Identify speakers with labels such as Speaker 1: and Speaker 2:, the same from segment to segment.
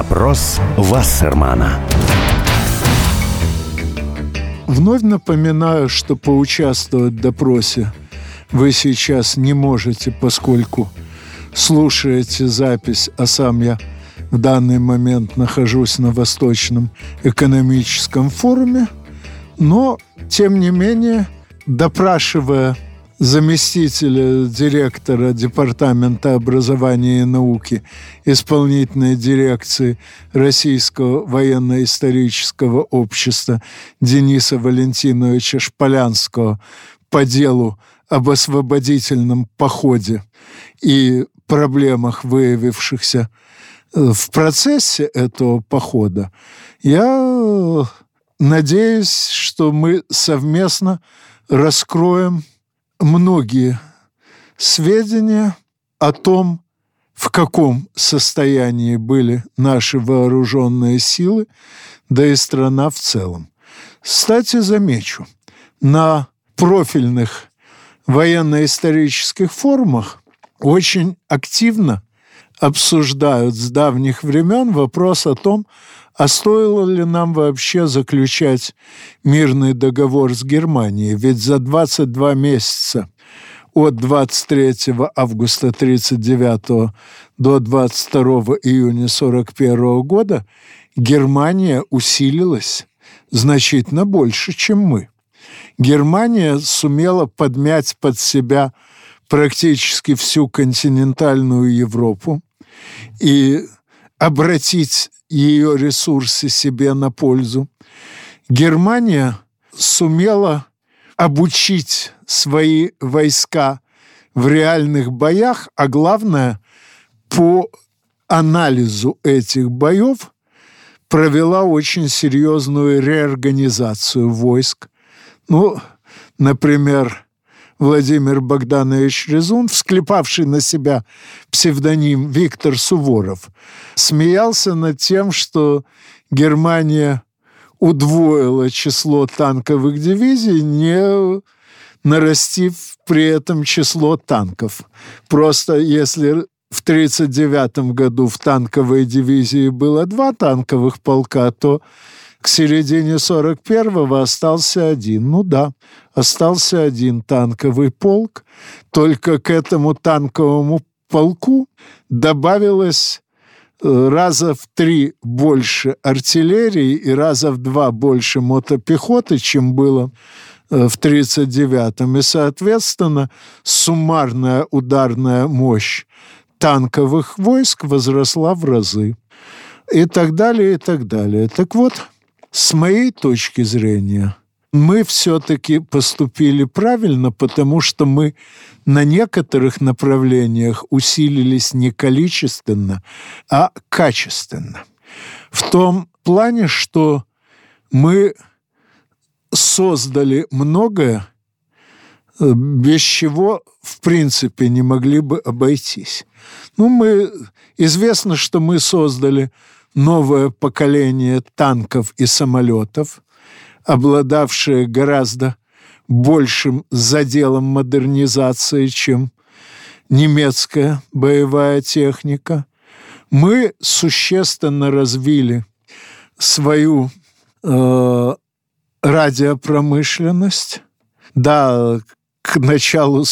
Speaker 1: Допрос Вассермана.
Speaker 2: Вновь напоминаю, что поучаствовать в допросе вы сейчас не можете, поскольку слушаете запись, а сам я в данный момент нахожусь на Восточном экономическом форуме. Но, тем не менее, допрашивая заместителя директора Департамента образования и науки исполнительной дирекции Российского военно-исторического общества Дениса Валентиновича Шполянского по делу об освободительном походе и проблемах, выявившихся в процессе этого похода, я надеюсь, что мы совместно раскроем многие сведения о том, в каком состоянии были наши вооруженные силы, да и страна в целом. Кстати, замечу, на профильных военно-исторических форумах очень активно обсуждают с давних времен вопрос о том, а стоило ли нам вообще заключать мирный договор с Германией? Ведь за 22 месяца от 23 августа 1939 до 22 июня 1941 года Германия усилилась значительно больше, чем мы. Германия сумела подмять под себя практически всю континентальную Европу и обратить ее ресурсы себе на пользу. Германия сумела обучить свои войска в реальных боях, а главное, по анализу этих боев провела очень серьезную реорганизацию войск. Например, Владимир Богданович Резун, всклепавший на себя псевдоним Виктор Суворов, смеялся над тем, что Германия удвоила число танковых дивизий, не нарастив при этом число танков. Просто если в 1939 году в танковой дивизии было 2 танковых полка, то к середине 1941-го остался один. Остался один танковый полк. Только к этому танковому полку добавилось раза в 3 больше артиллерии и раза в 2 больше мотопехоты, чем было в 1939-м. И, соответственно, суммарная ударная мощь танковых войск возросла в разы. И так далее, и так далее. Так вот, с моей точки зрения, мы все-таки поступили правильно, потому что мы на некоторых направлениях усилились не количественно, а качественно. В том плане, что мы создали многое, без чего, в принципе, не могли бы обойтись. Известно, что мы создали новое поколение танков и самолетов, обладавшее гораздо большим заделом модернизации, чем немецкая боевая техника. Мы существенно развили свою радиопромышленность. Да, к началу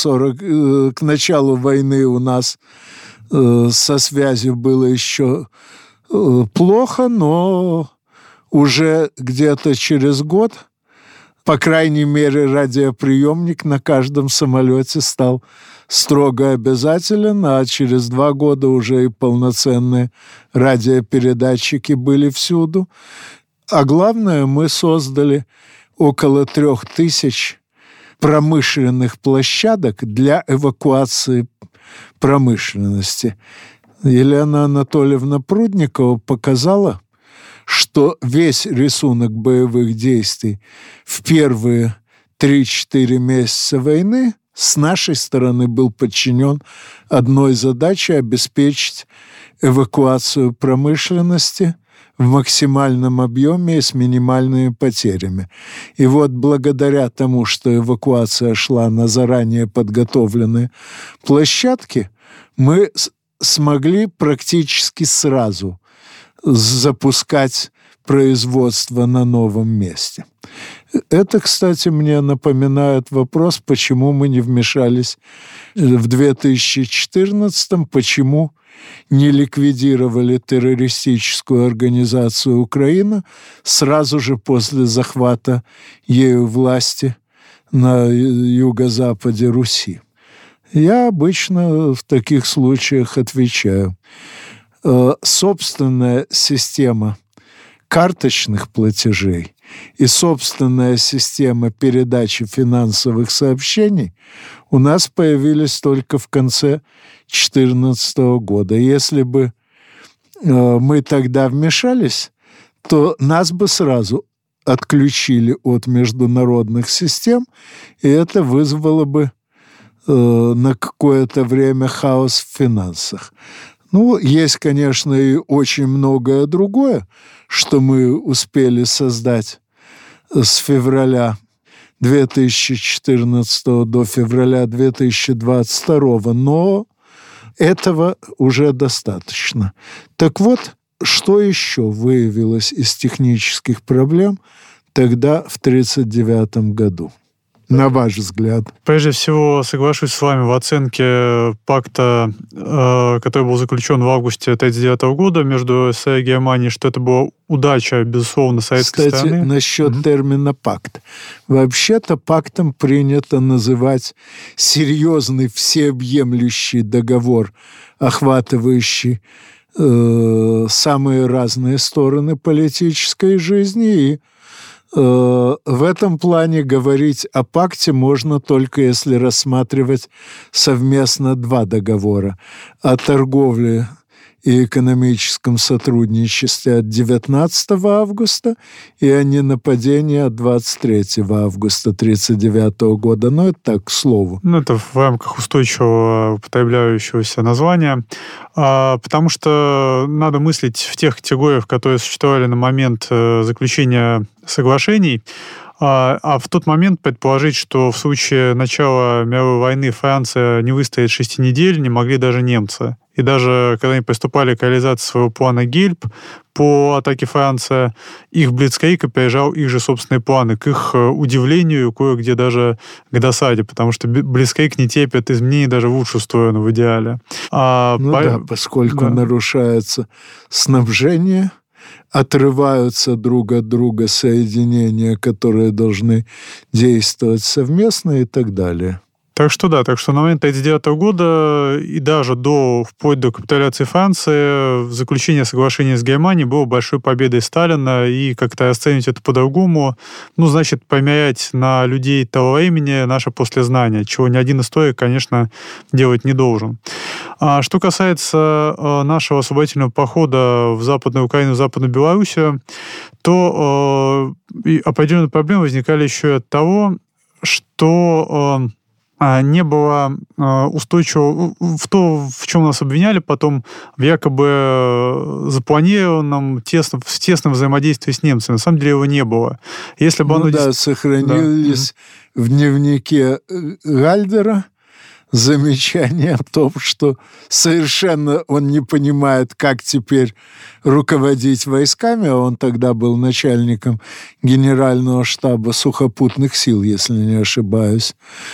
Speaker 2: войны у нас со связью было еще плохо, но уже где-то через год, по крайней мере, радиоприемник на каждом самолете стал строго обязателен, а через 2 года уже и полноценные радиопередатчики были всюду. А главное, мы создали около 3000 промышленных площадок для эвакуации промышленности. Елена Анатольевна Прудникова показала, что весь рисунок боевых действий в первые 3-4 месяца войны с нашей стороны был подчинен одной задаче – обеспечить эвакуацию промышленности в максимальном объеме и с минимальными потерями. И вот благодаря тому, что эвакуация шла на заранее подготовленные площадки, мы смогли практически сразу запускать производство на новом месте. Это, кстати, мне напоминает вопрос, почему мы не вмешались в 2014-м, почему не ликвидировали террористическую организацию Украина сразу же после захвата ею власти на юго-западе Руси. Я обычно в таких случаях отвечаю. Собственная система карточных платежей и собственная система передачи финансовых сообщений у нас появились только в конце 2014 года. Если бы мы тогда вмешались, то нас бы сразу отключили от международных систем, и это вызвало бы на какое-то время хаос в финансах. Есть, конечно, и очень многое другое, что мы успели создать с февраля 2014 до февраля 2022, но этого уже достаточно. Так вот, что еще выявилось из технических проблем тогда, в 1939 году? На ваш взгляд?
Speaker 3: Прежде всего, соглашусь с вами в оценке пакта, который был заключен в августе 1939 года между СССР и Германией, что это была удача, безусловно, советской стороны.
Speaker 2: Кстати, насчет термина «пакт». Вообще-то пактом принято называть серьезный всеобъемлющий договор, охватывающий самые разные стороны политической жизни, и в этом плане говорить о пакте можно только если рассматривать совместно два договора: о торговле и экономическом сотрудничестве от 19 августа и о ненападении от 23 августа 1939 года. Но это так, к слову.
Speaker 3: Это в рамках устойчивого употребляющегося названия. Потому что надо мыслить в тех категориях, которые существовали на момент заключения соглашений, а в тот момент предположить, что в случае начала мировой войны Франция не выстоит 6 недель, не могли даже немцы. И даже когда они приступали к реализации своего плана Гельб по атаке Франции, их блицкриг опережал их же собственные планы, к их удивлению, кое-где даже к досаде, потому что блицкриг не терпит изменений даже в лучшую сторону в идеале.
Speaker 2: Поскольку нарушается снабжение, отрываются друг от друга соединения, которые должны действовать совместно и так далее.
Speaker 3: Так что на момент 1939 года и даже вплоть до капитуляции Франции заключение соглашения с Германией было большой победой Сталина, и как-то оценить это по-другому, значит, померять на людей того времени наше послезнание, чего ни один историк, конечно, делать не должен. А что касается нашего освободительного похода в Западную Украину, в Западную Белоруссию, то определенные проблемы возникали еще и от того, что не было устойчивого в то, в чем нас обвиняли потом, в якобы запланированном тесном взаимодействии с немцами. На самом деле его не было. Если бы
Speaker 2: сохранились в дневнике Гальдера замечание о том, что совершенно он не понимает, как теперь руководить войсками, а он тогда был начальником Генерального штаба сухопутных сил, если не ошибаюсь,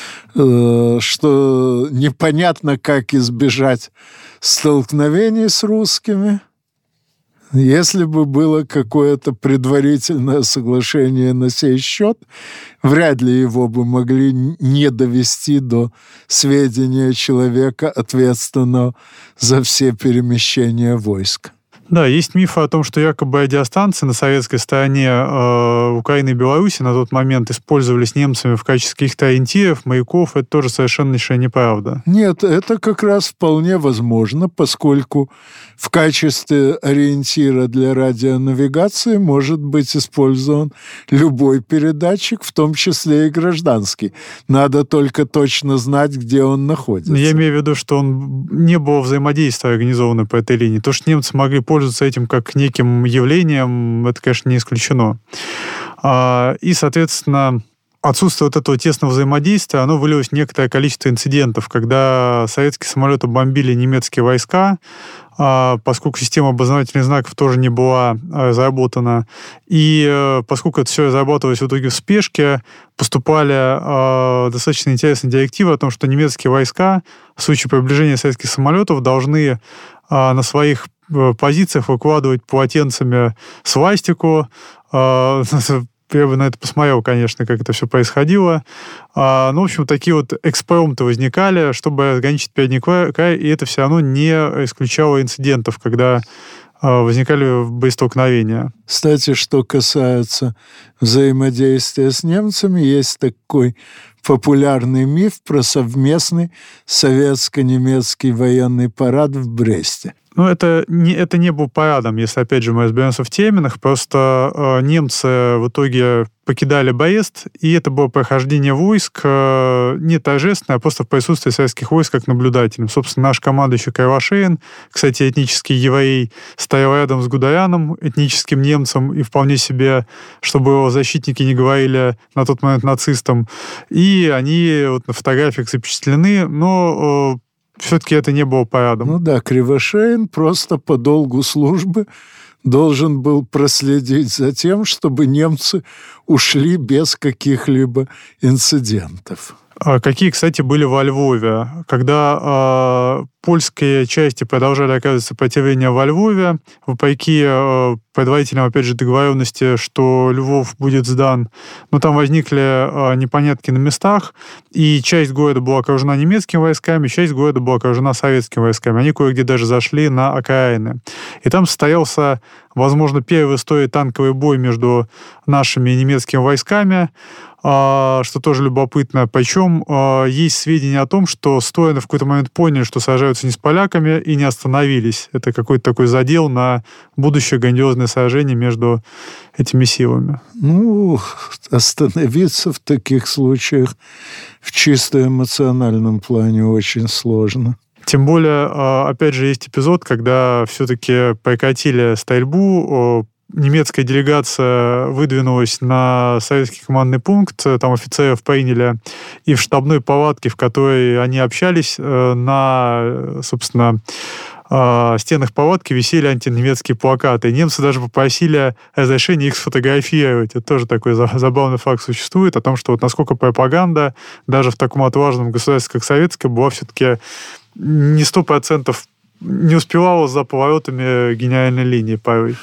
Speaker 2: что непонятно, как избежать столкновений с русскими. Если бы было какое-то предварительное соглашение на сей счет, вряд ли его бы могли не довести до сведения человека, ответственного за все перемещения войск.
Speaker 3: Да, есть мифы о том, что якобы радиостанции на советской стороне Украины и Беларуси на тот момент использовались немцами в качестве каких-то ориентиров, маяков. Это тоже совершеннейшая неправда.
Speaker 2: Нет, это как раз вполне возможно, поскольку в качестве ориентира для радионавигации может быть использован любой передатчик, в том числе и гражданский. Надо только точно знать, где он находится.
Speaker 3: Я имею в виду, что не было взаимодействия организованного по этой линии. То, что немцы могли пользоваться этим как неким явлением, это, конечно, не исключено. И, соответственно, отсутствие вот этого тесного взаимодействия, оно вылилось в некоторое количество инцидентов, когда советские самолеты бомбили немецкие войска, поскольку система обозначительных знаков тоже не была заработана. И поскольку это все разрабатывалось в итоге в спешке, поступали достаточно интересные директивы о том, что немецкие войска в случае приближения советских самолетов должны на своих позициях выкладывать полотенцами свастику. Я бы на это посмотрел, конечно, как это все происходило. В общем, такие вот экспромты возникали, чтобы ограничить передний край, и это все равно не исключало инцидентов, когда возникали боестолкновения.
Speaker 2: Кстати, что касается взаимодействия с немцами, есть такой популярный миф про совместный советско-немецкий военный парад в Бресте.
Speaker 3: Это не был парадом, если, опять же, мы разберемся в терминах. Просто немцы в итоге покидали Брест, и это было прохождение войск не торжественное, а просто в присутствии советских войск как наблюдателем. Собственно, наш командующий Кривошеин, кстати, этнический еврей, стоял рядом с Гудерианом, этническим немцем, и вполне себе, чтобы его защитники не говорили на тот момент нацистам. И они вот на фотографиях запечатлены, но все-таки это не было парадом.
Speaker 2: Кривошеин просто по долгу службы должен был проследить за тем, чтобы немцы ушли без каких-либо инцидентов.
Speaker 3: Какие, кстати, были во Львове. Когда польские части продолжали оказывать сопротивление во Львове, вопреки предварительной, опять же, договоренности, что Львов будет сдан, но там возникли непонятки на местах, и часть города была окружена немецкими войсками, часть города была окружена советскими войсками. Они кое-где даже зашли на окраины. И там состоялся, возможно, первый в истории танковый бой между нашими и немецкими войсками, что тоже любопытно. Причем есть сведения о том, что стороны в какой-то момент поняли, что сражаются не с поляками, и не остановились. Это какой-то такой задел на будущее грандиозное сражение между этими силами.
Speaker 2: Остановиться в таких случаях в чисто эмоциональном плане очень сложно.
Speaker 3: Тем более, опять же, есть эпизод, когда все-таки прекратили стрельбу, немецкая делегация выдвинулась на советский командный пункт, там офицеров приняли, и в штабной палатке, в которой они общались, на, собственно, стенах палатки висели антинемецкие плакаты. И немцы даже попросили разрешения их сфотографировать. Это тоже такой забавный факт существует, о том, что вот насколько пропаганда даже в таком отважном государстве, как советское, была все-таки не 100% не успевала за поворотами гениальной линии порой.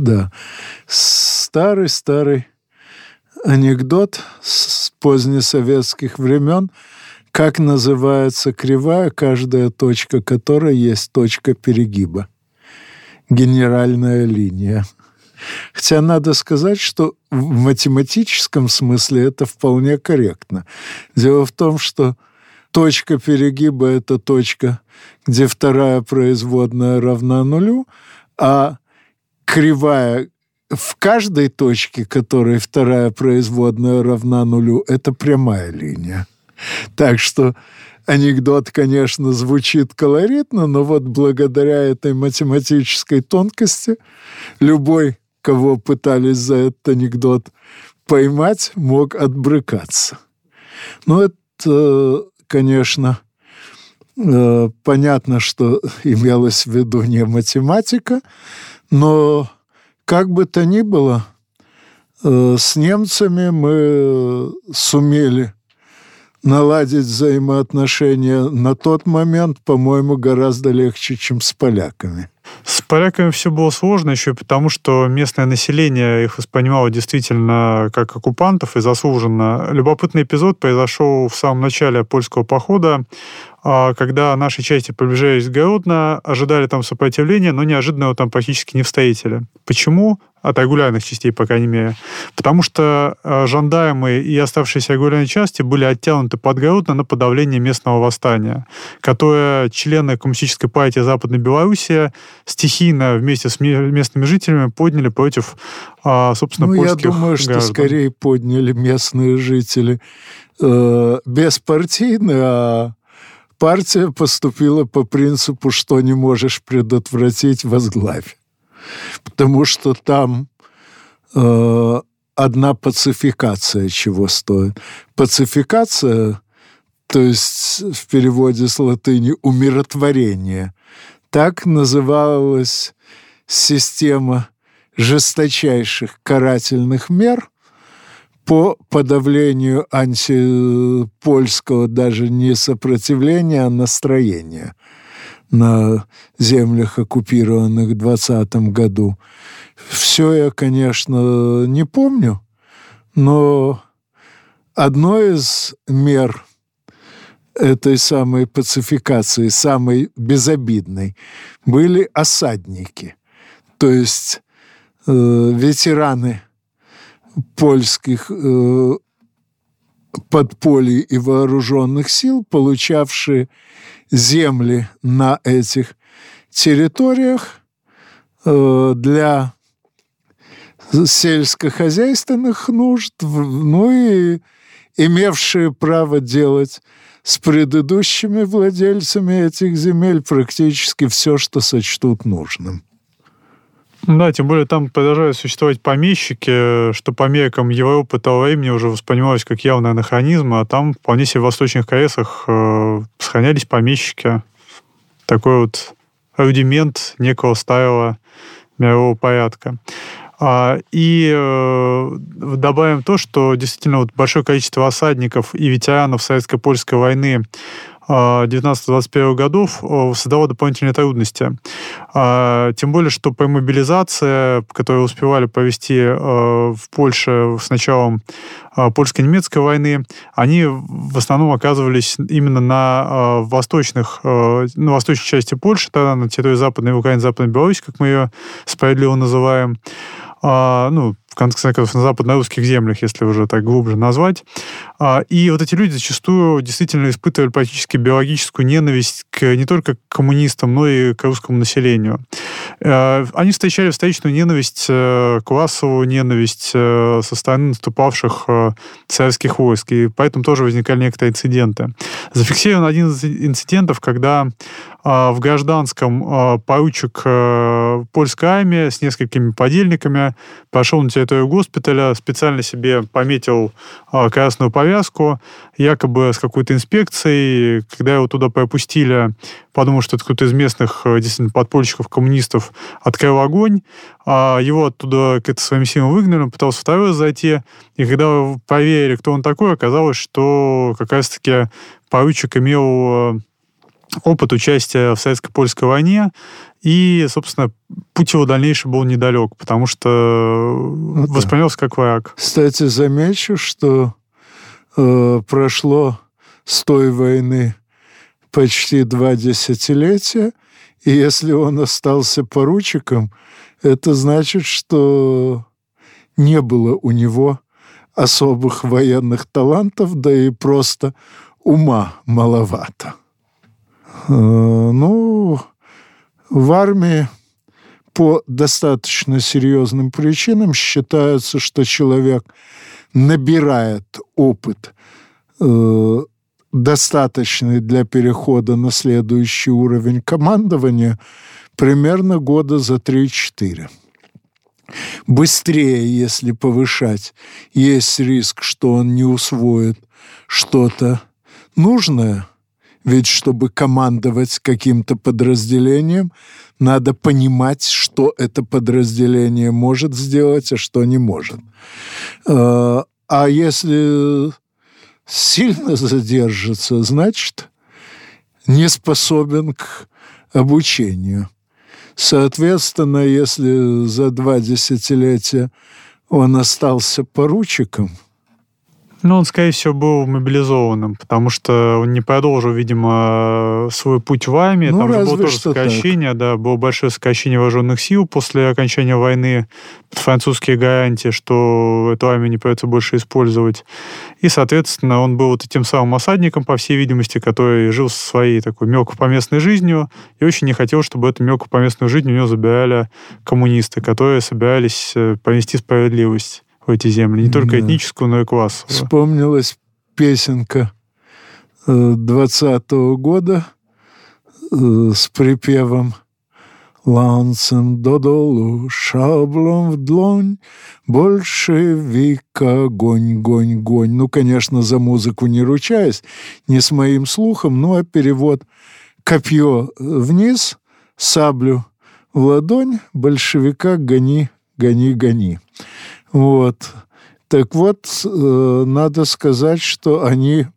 Speaker 2: Старый анекдот с позднесоветских времен, как называется кривая, каждая точка которой есть точка перегиба. Генеральная линия. Хотя надо сказать, что в математическом смысле это вполне корректно. Дело в том, что точка перегиба – это точка, где вторая производная равна нулю, а кривая в каждой точке, которой вторая производная равна нулю, это прямая линия. Так что анекдот, конечно, звучит колоритно, но вот благодаря этой математической тонкости любой, кого пытались за этот анекдот поймать, мог отбрыкаться. Это, конечно, понятно, что имелось в виду не математика, но как бы то ни было, с немцами мы сумели наладить взаимоотношения на тот момент, по-моему, гораздо легче, чем с поляками.
Speaker 3: С поляками все было сложно еще потому, что местное население их воспринимало действительно как оккупантов и заслуженно. Любопытный эпизод произошел в самом начале польского похода, когда наши части приближались к Гродно, ожидали там сопротивления, но неожиданно его там практически не встретили. Почему? От регулярных частей, по крайней мере. Потому что жандармы и оставшиеся регулярные части были оттянуты под Гродно на подавление местного восстания, которое члены Коммунистической партии Западной Белоруссии стихийно вместе с местными жителями подняли против, собственно, польских граждан. Я думаю, что
Speaker 2: скорее подняли местные жители беспартийно, а партия поступила по принципу, что не можешь предотвратить, возглавь. Потому что там одна пацификация чего стоит. Пацификация, то есть в переводе с латыни умиротворение. Так называлась система жесточайших карательных мер по подавлению антипольского даже не сопротивления, а настроения на землях, оккупированных в 2020 году. Все я, конечно, не помню, но одной из мер этой самой пацификации, самой безобидной, были осадники, то есть ветераны польских подпольй и вооруженных сил, получавшие земли на этих территориях для сельскохозяйственных нужд, ну и имевшие право делать с предыдущими владельцами этих земель практически все, что сочтут нужным.
Speaker 3: Да, тем более там продолжают существовать помещики, что по меркам Европы того времени уже воспринималось как явный анахронизм, а там вполне себе в восточных Каресах сохранялись помещики. Такой вот рудимент некого старого мирового порядка. И добавим то, что действительно вот большое количество осадников и ветеранов Советско-Польской войны 19-21 годов создало дополнительные трудности. Тем более, что по мобилизации, которую успевали провести в Польше с началом польско-немецкой войны, они в основном оказывались именно на восточной части Польши, тогда на территории Западной Украины, Западной Беларуси, как мы ее справедливо называем, в конце концов, на западно-русских землях, если уже так глубже назвать. И вот эти люди зачастую действительно испытывали практически биологическую ненависть не только к коммунистам, но и к русскому населению. Они встречали встречную ненависть, классовую ненависть со стороны наступавших советских войск, и поэтому тоже возникали некоторые инциденты. Зафиксирован один из инцидентов, когда в гражданском поручик польской армии с несколькими подельниками пошел на территорию госпиталя, специально себе пометил красную повязку, якобы с какой-то инспекцией. Когда его туда пропустили, подумал, что это кто-то из местных действительно подпольщиков, коммунистов, открыл огонь. Его оттуда как-то своим силам выгнали, он пытался второй раз зайти. И когда проверили, кто он такой, оказалось, что как раз-таки поручик имел опыт участия в Советско-Польской войне, и, собственно, путь его дальнейший был недалек, потому что воспринимался как враг.
Speaker 2: Кстати, замечу, что прошло с той войны почти 2 десятилетия, и если он остался поручиком, это значит, что не было у него особых военных талантов, да и просто ума маловато. В армии по достаточно серьезным причинам считается, что человек набирает опыт, достаточный для перехода на следующий уровень командования, примерно года за 3-4. Быстрее, если повышать, есть риск, что он не усвоит что-то нужное. Ведь чтобы командовать каким-то подразделением, надо понимать, что это подразделение может сделать, а что не может. А если сильно задержится, значит, не способен к обучению. Соответственно, если за 2 десятилетия он остался поручиком,
Speaker 3: он, скорее всего, был мобилизованным, потому что он не продолжил, видимо, свой путь в армии. Там же было тоже сокращение, было большое сокращение вооруженных сил после окончания войны, французские гарантии, что эту армию не придется больше использовать. И, соответственно, он был вот этим самым осадником, по всей видимости, который жил своей такой мелкопоместной жизнью и очень не хотел, чтобы эту мелкопоместную жизнь у него забирали коммунисты, которые собирались принести справедливость в эти земли, не только этническую, но и классовую.
Speaker 2: Вспомнилась песенка 20-го года с припевом «Ланцем додолу, шаблом в длонь, большевик, огонь, гонь, гонь». Конечно, за музыку не ручаюсь, не с моим слухом, а перевод «копье вниз, саблю в ладонь, большевика гони, гони, гони. Вот. Так вот, надо сказать, что они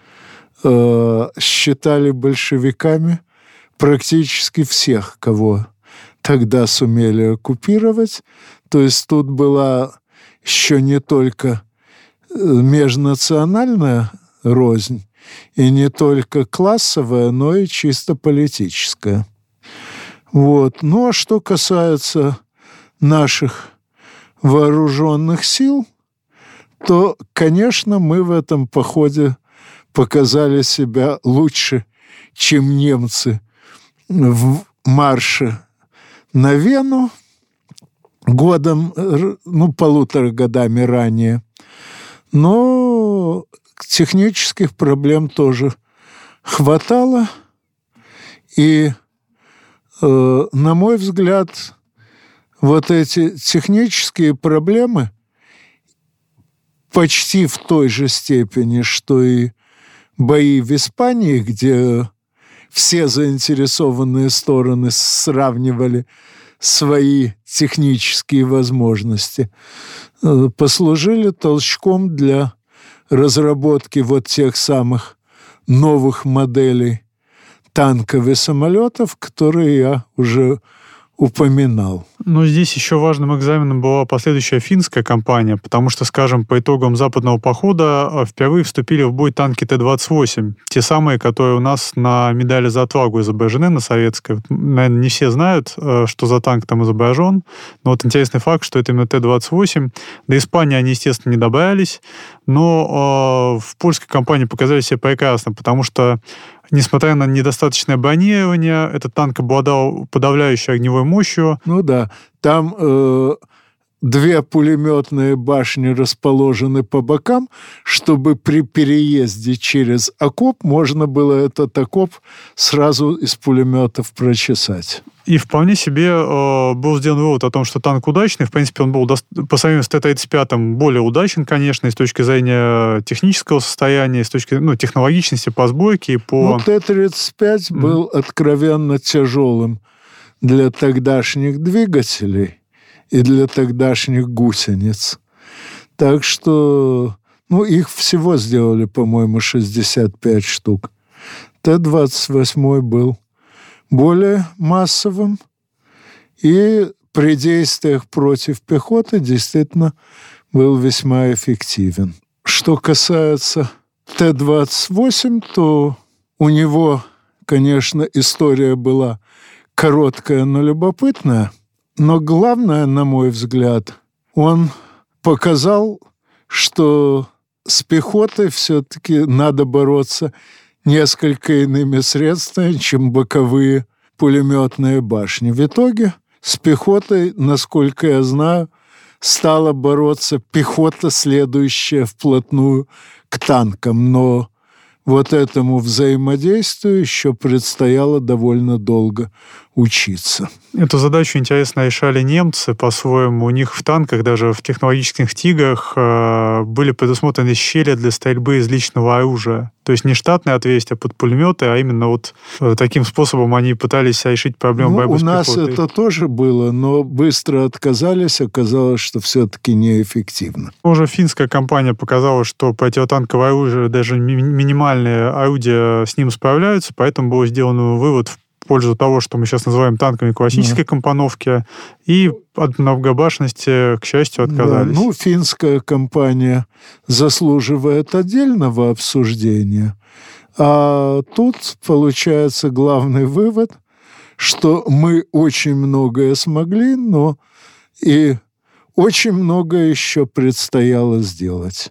Speaker 2: считали большевиками практически всех, кого тогда сумели оккупировать. То есть тут была еще не только межнациональная рознь, и не только классовая, но и чисто политическая. Вот. Ну, а что касается наших вооруженных сил, то, конечно, мы в этом походе показали себя лучше, чем немцы в марше на Вену годом, ну, 1,5 годами ранее. Но технических проблем тоже хватало. И, на мой взгляд, вот эти технические проблемы почти в той же степени, что и бои в Испании, где все заинтересованные стороны сравнивали свои технические возможности, послужили толчком для разработки вот тех самых новых моделей танков и самолетов, которые я уже упоминал.
Speaker 3: Но здесь еще важным экзаменом была последующая финская кампания, потому что, скажем, по итогам западного похода впервые вступили в бой танки Т-28, те самые, которые у нас на медали за отвагу изображены, на советской. Наверное, не все знают, что за танк там изображен, но вот интересный факт, что это именно Т-28. До Испании они, естественно, не добавились, но в польской кампании показали себя прекрасно, потому что, несмотря на недостаточное бронирование, этот танк обладал подавляющей огневой мощью.
Speaker 2: Ну да, там 2 пулеметные башни расположены по бокам, чтобы при переезде через окоп можно было этот окоп сразу из пулеметов прочесать.
Speaker 3: И вполне себе был сделан вывод о том, что танк удачный. В принципе, он был по сравнению с Т-35 более удачен, конечно, и с точки зрения технического состояния, и с точки технологичности по сборке. И по...
Speaker 2: Ну, Т-35 был откровенно тяжелым для тогдашних двигателей и для тогдашних гусениц. Так что, их всего сделали, по-моему, 65 штук. Т-28 был более массовым и при действиях против пехоты действительно был весьма эффективен. Что касается Т-28, то у него, конечно, история была короткая, но любопытная. Но главное, на мой взгляд, он показал, что с пехотой все-таки надо бороться несколько иными средствами, чем боковые пулеметные башни. В итоге с пехотой, насколько я знаю, стала бороться пехота, следующая вплотную к танкам. Но вот этому взаимодействию еще предстояло довольно долго учиться.
Speaker 3: Эту задачу интересно решали немцы по-своему. У них в танках, даже в технологических «Тиграх», были предусмотрены щели для стрельбы из личного оружия. То есть не штатные отверстия под пулеметы, а именно вот таким способом они пытались решить проблему борьбы с пехотой.
Speaker 2: У нас это тоже было, но быстро отказались, оказалось, что все-таки неэффективно.
Speaker 3: Уже финская кампания показала, что противотанковое оружие, даже минимальные орудия с ним справляются, поэтому был сделан вывод в пользу того, что мы сейчас называем танками классической компоновки, и от многобашенности, к счастью, отказались.
Speaker 2: Да, финская кампания заслуживает отдельного обсуждения. А тут получается главный вывод, что мы очень многое смогли, но и очень многое еще предстояло сделать.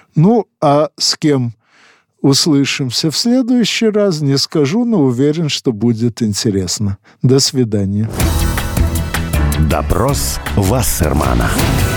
Speaker 2: А с кем услышимся в следующий раз, не скажу, но уверен, что будет интересно. До свидания.
Speaker 1: Допрос Вассермана.